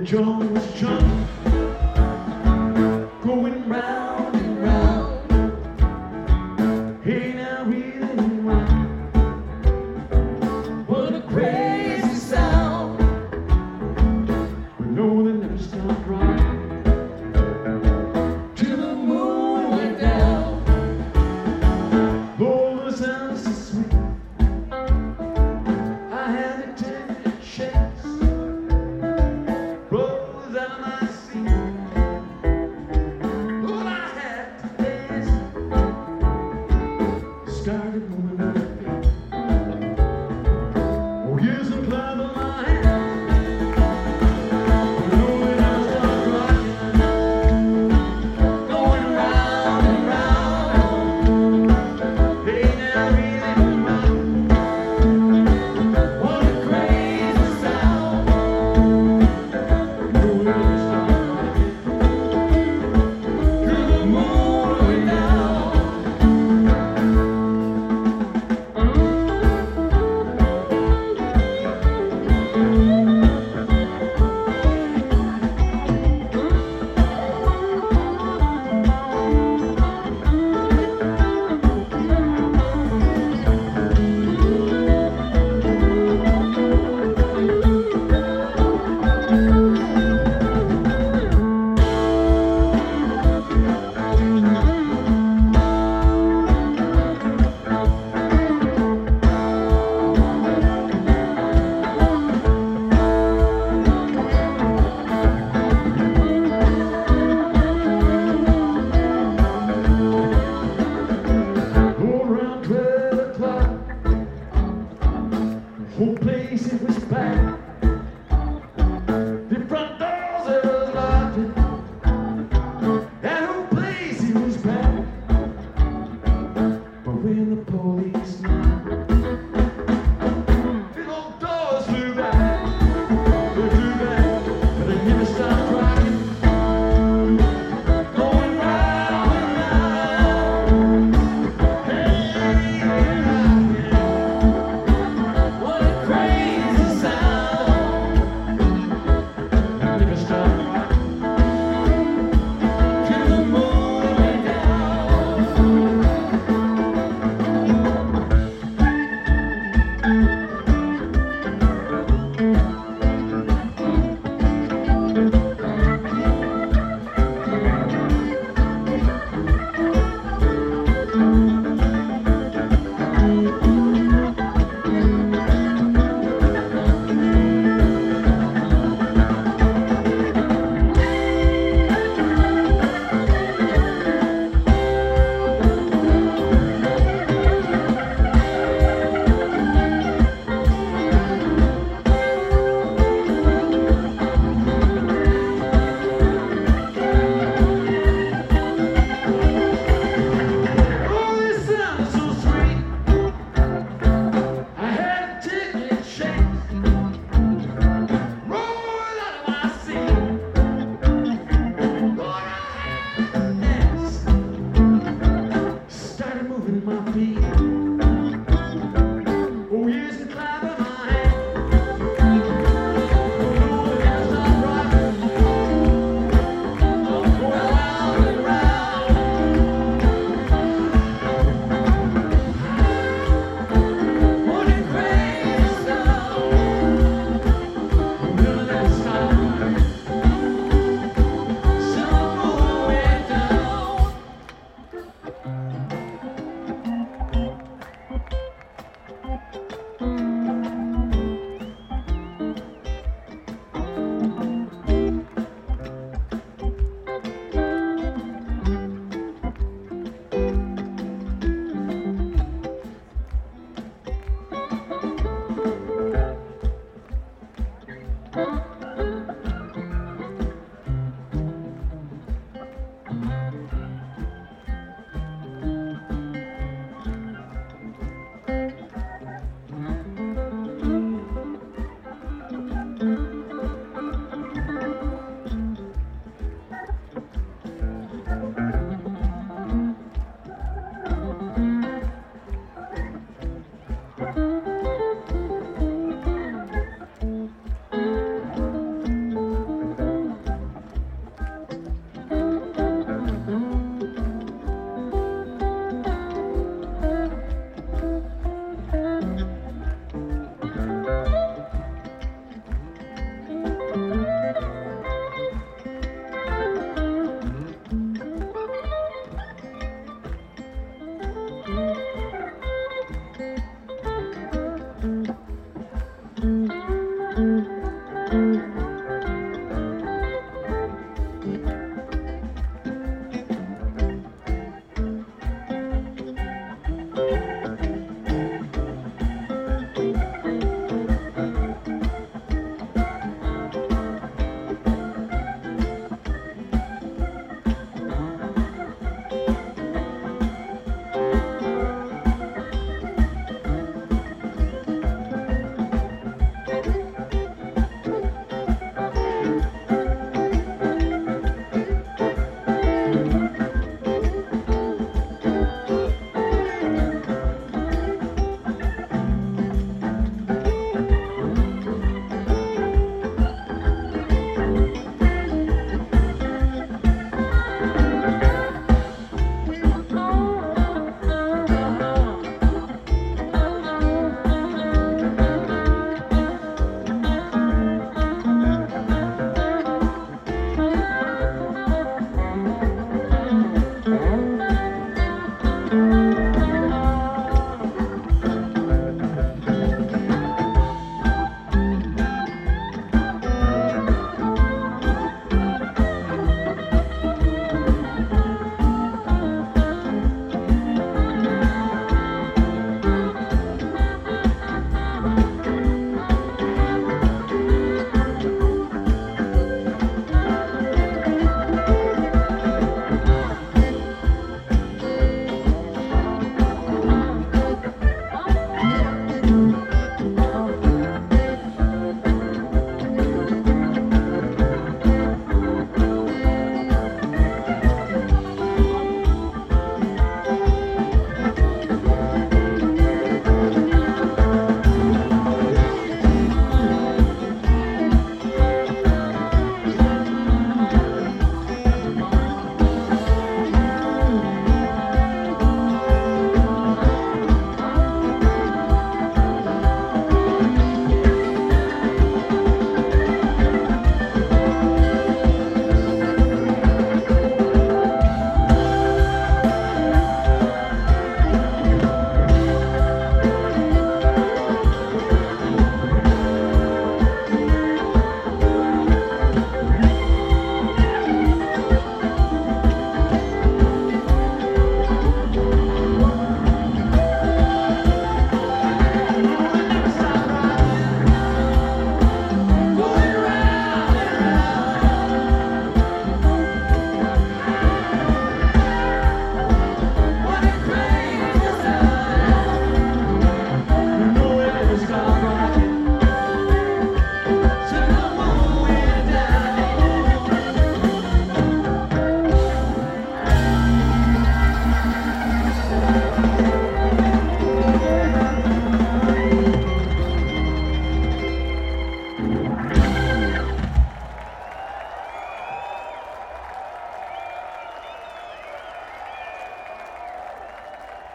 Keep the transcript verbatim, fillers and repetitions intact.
Jones jump, going round and round. Hey now, really round. What a crazy sound. We know they never stopped rocking till the moon went down. Oh, the sound so sweet. I had to take a chance. Rose out of my seat. All I had to dance. Started moving my feet. Oh, yes, I'm climbing my hands. You know that I start rocking, going round and round. Hey, now, really round. What a crazy sound. Go around twelve o'clock. The whole place it was packed. The front doors it was locked. That whole place it was packed. But when the police knocked, the old doors flew back. They flew back, but they never stopped rocking. Going round and round. Hey, rocking. What a crazy sound.